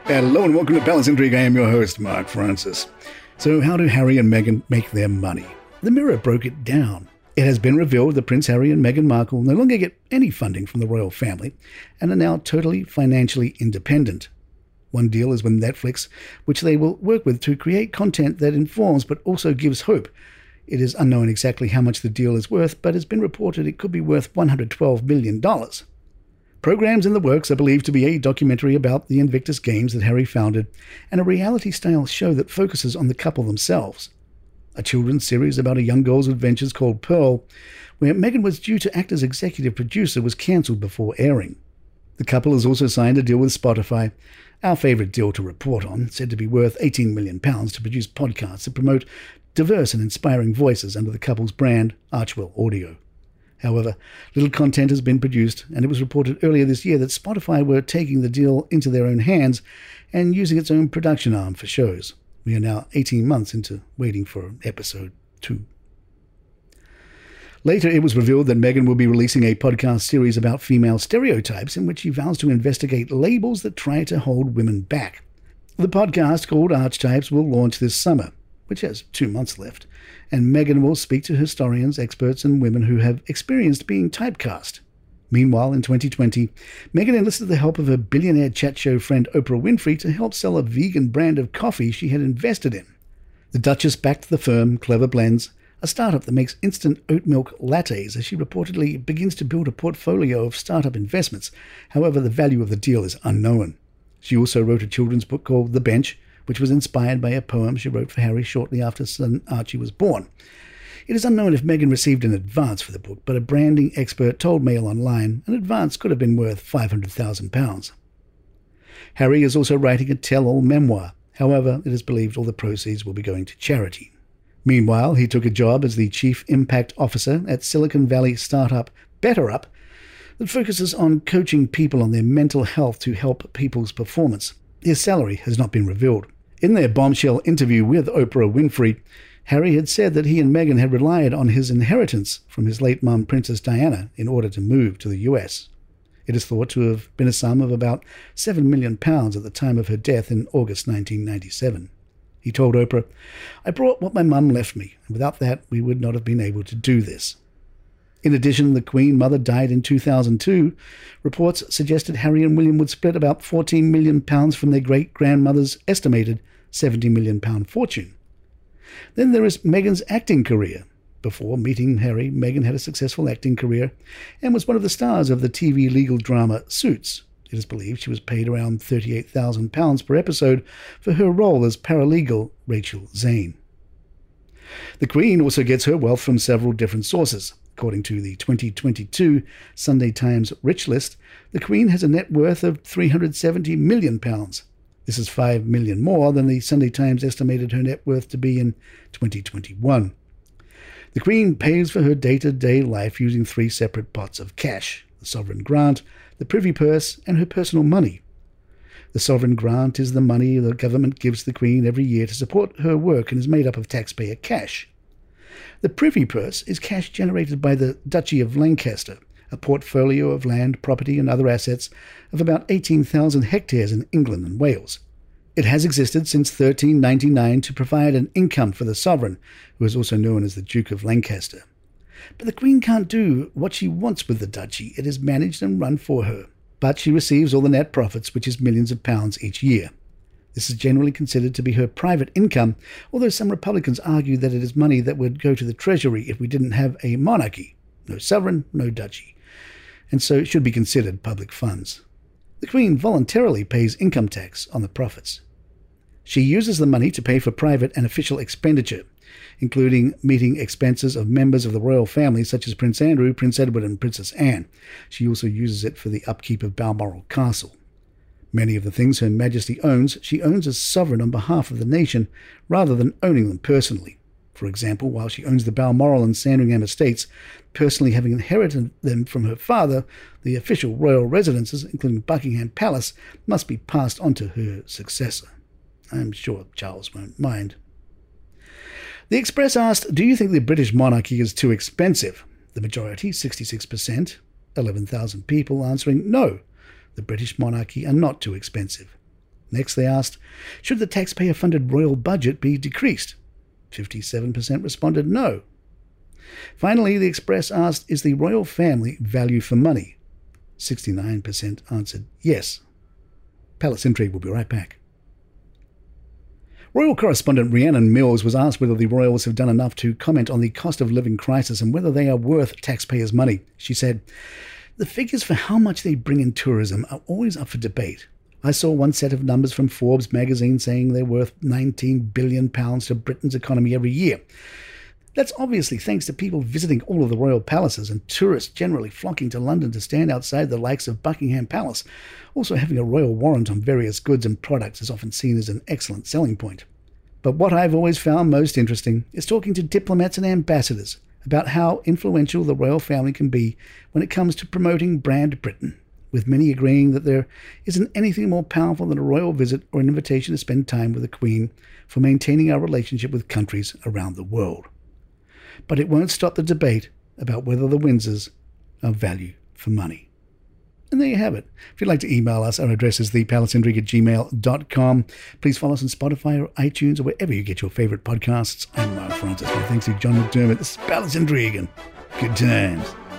Hello and welcome to Palace Intrigue. I am your host, Mark Francis. So how do Harry and Meghan make their money? The Mirror broke it down. It has been revealed that Prince Harry and Meghan Markle no longer get any funding from the royal family and are now totally financially independent. One deal is with Netflix, which they will work with to create content that informs but also gives hope. It is unknown exactly how much the deal is worth, but it's been reported it could be worth $112 million. Programs in the works are believed to be a documentary about the Invictus Games that Harry founded and a reality-style show that focuses on the couple themselves. A children's series about a young girl's adventures called Pearl, where Meghan was due to act as executive producer, was cancelled before airing. The couple has also signed a deal with Spotify, our favourite deal to report on, said to be worth £18 million to produce podcasts that promote diverse and inspiring voices under the couple's brand, Archwell Audio. However, little content has been produced, and it was reported earlier this year that Spotify were taking the deal into their own hands and using its own production arm for shows. We are now 18 months into waiting for episode 2. Later, it was revealed that Meghan will be releasing a podcast series about female stereotypes in which she vows to investigate labels that try to hold women back. The podcast, called Archetypes, will launch this summer, which has 2 months left, and Meghan will speak to historians, experts, and women who have experienced being typecast. Meanwhile, in 2020, Meghan enlisted the help of her billionaire chat show friend Oprah Winfrey to help sell a vegan brand of coffee she had invested in. The Duchess backed the firm Clever Blends, a startup that makes instant oat milk lattes, as she reportedly begins to build a portfolio of startup investments. However, the value of the deal is unknown. She also wrote a children's book called The Bench, which was inspired by a poem she wrote for Harry shortly after son Archie was born. It is unknown if Meghan received an advance for the book, but a branding expert told Mail Online an advance could have been worth £500,000. Harry is also writing a tell-all memoir. However, it is believed all the proceeds will be going to charity. Meanwhile, he took a job as the Chief Impact Officer at Silicon Valley startup BetterUp that focuses on coaching people on their mental health to help people's performance. His salary has not been revealed. In their bombshell interview with Oprah Winfrey, Harry had said that he and Meghan had relied on his inheritance from his late mum, Princess Diana, in order to move to the US. It is thought to have been a sum of about £7 million at the time of her death in August 1997. He told Oprah, "I brought what my mum left me, and without that we would not have been able to do this." In addition, the Queen Mother died in 2002. Reports suggested Harry and William would split about £14 million from their great-grandmother's estimated £70 million fortune. Then there is Meghan's acting career. Before meeting Harry, Meghan had a successful acting career and was one of the stars of the TV legal drama Suits. It is believed she was paid around £38,000 per episode for her role as paralegal Rachel Zane. The Queen also gets her wealth from several different sources. According to the 2022 Sunday Times Rich List, the Queen has a net worth of £370 million. This is $5 million more than the Sunday Times estimated her net worth to be in 2021. The Queen pays for her day-to-day life using 3 separate pots of cash: the sovereign grant, the privy purse, and her personal money. The sovereign grant is the money the government gives the Queen every year to support her work and is made up of taxpayer cash. The privy purse is cash generated by the Duchy of Lancaster, a portfolio of land, property, and other assets of about 18,000 hectares in England and Wales. It has existed since 1399 to provide an income for the sovereign, who is also known as the Duke of Lancaster. But the Queen can't do what she wants with the duchy. It is managed and run for her. But she receives all the net profits, which is millions of pounds each year. This is generally considered to be her private income, although some Republicans argue that it is money that would go to the Treasury if we didn't have a monarchy. No sovereign, no duchy. And so it should be considered public funds. The Queen voluntarily pays income tax on the profits. She uses the money to pay for private and official expenditure, including meeting expenses of members of the royal family such as Prince Andrew, Prince Edward, and Princess Anne. She also uses it for the upkeep of Balmoral Castle. Many of the things Her Majesty owns, she owns as sovereign on behalf of the nation, rather than owning them personally. For example, while she owns the Balmoral and Sandringham estates, personally having inherited them from her father, the official royal residences, including Buckingham Palace, must be passed on to her successor. I'm sure Charles won't mind. The Express asked, "Do you think the British monarchy is too expensive?" The majority, 66%, 11,000 people, answering no. The British monarchy are not too expensive. Next, they asked, should the taxpayer-funded royal budget be decreased? 57% responded no. Finally, the Express asked, is the royal family value for money? 69% answered yes. Palace Intrigue will be right back. Royal correspondent Rhiannon Mills was asked whether the royals have done enough to comment on the cost of living crisis and whether they are worth taxpayers' money. She said, the figures for how much they bring in tourism are always up for debate. I saw one set of numbers from Forbes magazine saying they're worth £19 billion to Britain's economy every year. That's obviously thanks to people visiting all of the royal palaces and tourists generally flocking to London to stand outside the likes of Buckingham Palace. Also, having a royal warrant on various goods and products is often seen as an excellent selling point. But what I've always found most interesting is talking to diplomats and ambassadors about how influential the royal family can be when it comes to promoting brand Britain, with many agreeing that there isn't anything more powerful than a royal visit or an invitation to spend time with the Queen for maintaining our relationship with countries around the world. But it won't stop the debate about whether the Windsors are value for money. And there you have it. If you'd like to email us, our address is thepalaceintrigue@gmail.com. Please follow us on Spotify or iTunes or wherever you get your favourite podcasts. I'm Mark Francis. My thanks to John McDermott. This is Palace Intrigue, and good times.